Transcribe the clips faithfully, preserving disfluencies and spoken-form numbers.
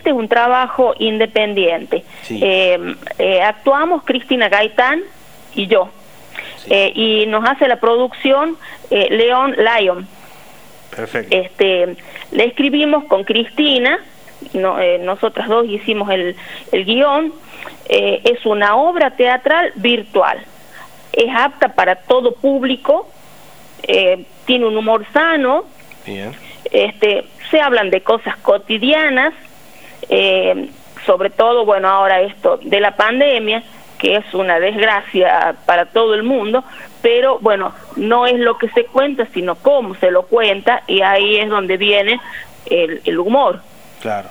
este es un trabajo independiente. Sí. Eh, eh, actuamos Cristina Gaitán y yo. Sí. Eh, y nos hace la producción eh, León Lyon. Perfecto. Este, le escribimos con Cristina, no, eh, nosotras dos hicimos el, el guión. Eh, es una obra teatral virtual. Es apta para todo público, eh, tiene un humor sano. Bien. Este, se hablan de cosas cotidianas, eh, sobre todo, bueno, ahora esto de la pandemia, que es una desgracia para todo el mundo, pero bueno, no es lo que se cuenta, sino cómo se lo cuenta, y ahí es donde viene el, el humor. Claro.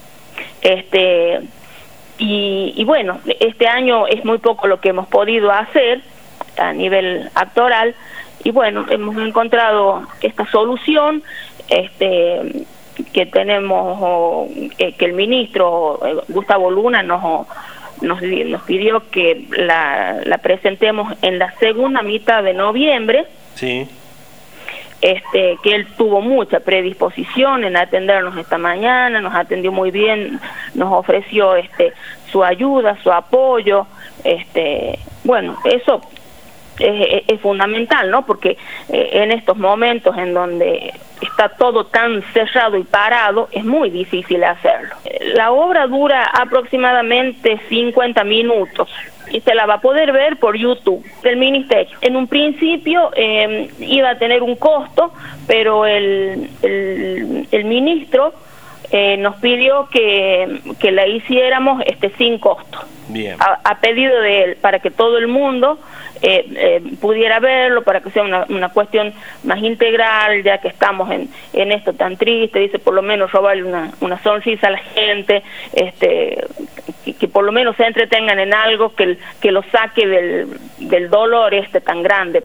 Este, y, y bueno, este año es muy poco lo que hemos podido hacer a nivel actoral, y bueno, hemos encontrado esta solución, este que tenemos, o, eh, que el ministro eh, Gustavo Luna nos, nos nos pidió que la, la presentemos en la segunda mitad de noviembre. Sí. Este, que él tuvo mucha predisposición en atendernos esta mañana, nos atendió muy bien, nos ofreció este su ayuda, su apoyo, este, bueno, eso es, es fundamental, ¿no? Porque eh, en estos momentos en donde está todo tan cerrado y parado, es muy difícil hacerlo. La obra dura aproximadamente cincuenta minutos y se la va a poder ver por YouTube del Ministerio. En un principio eh, iba a tener un costo, pero el, el, el ministro eh, nos pidió que, que la hiciéramos este sin costo. Bien. A, a pedido de él, para que todo el mundo eh, eh, pudiera verlo, para que sea una, una cuestión más integral, ya que estamos en, en esto tan triste. Dice, por lo menos robarle una, una sonrisa a la gente, este que, que por lo menos se entretengan en algo que, que lo saque del, del dolor este tan grande